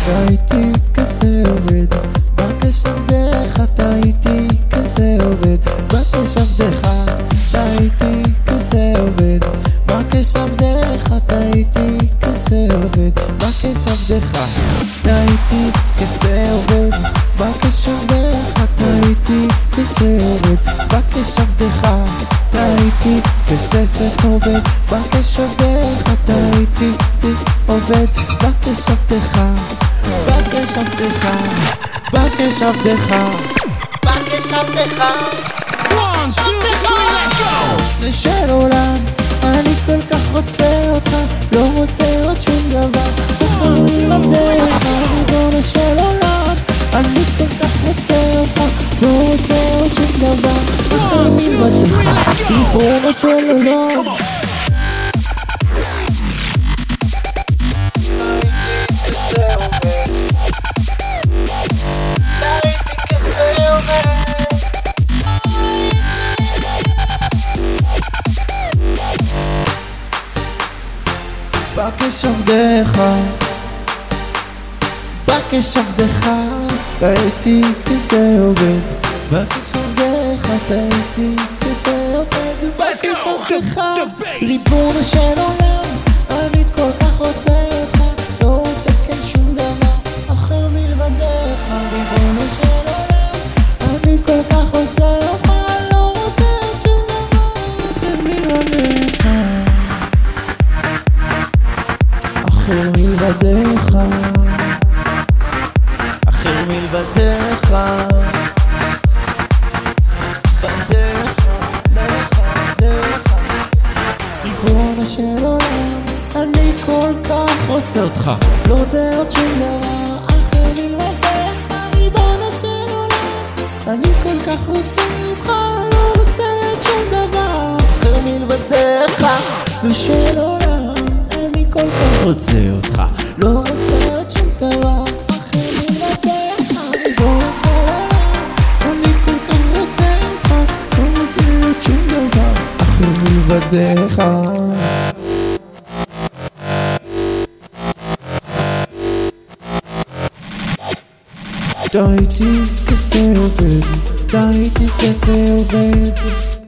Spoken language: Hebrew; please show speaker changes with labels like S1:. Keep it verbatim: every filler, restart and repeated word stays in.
S1: אתה איתי כזה עובד, בקש עבדך, אתה איתי כזה עובד, בקש עבדך, אתה איתי כזה עובד, בקש עבדך, אתה איתי כזה עובד, בקש עבדך, אתה איתי כזה עובד, בקש עבדך, אתה איתי כזה עובד, בקש עבדך, אתה איתי כזה עובד, בקש עבדך, אתה איתי עובד, בקש עבדך, בקש עבדך, בקש עבדך, בקש עבדך,
S2: One, two, three, let's go!
S1: לשל עולם, אני כל כך רוצה אותך, לא רוצה עוד שום דבר, בחיים עבדך, ריבונו של עולם, אני כל כך רוצה אותך, לא רוצה עוד שום דבר, בחיים עבדך, ריבונו של עולם. בקש עבדך, בקש עבדך, אתה איתי כזה עובד, בקש עבדך, אתה איתי כזה עובד, בקש עבדך, ריבונו של עולם, אני כל כך רוצה אותך, לא רוצה כן שום דבר אחר מלבדך, ריבונו של עולם, אני כל כך רוצה אותך, לא רוצה שום דבר אחר מלבדך, אחר מלבדך, אחר מלבדך, בדרך, דרך, דרך, ריבונו של עולם, אני כל כך רוצה אותך, לא רוצה עוד שום דבר, אחר מלבדך, ריבונו של עולם, אני כל כך רוצה אותך, לא רוצה עוד שום דבר, אחר מלבדך, ריבונו של עולם, אני כל כך רוצה אותך, לא רוצה עוד שום דבר, אחר מלבדך, ריבונו של עולם, אני כל כך רוצה אותך, לא רוצה עוד שום דבר, אחר מלבדך. אתה איתי כזה עובד, אתה איתי כזה עובד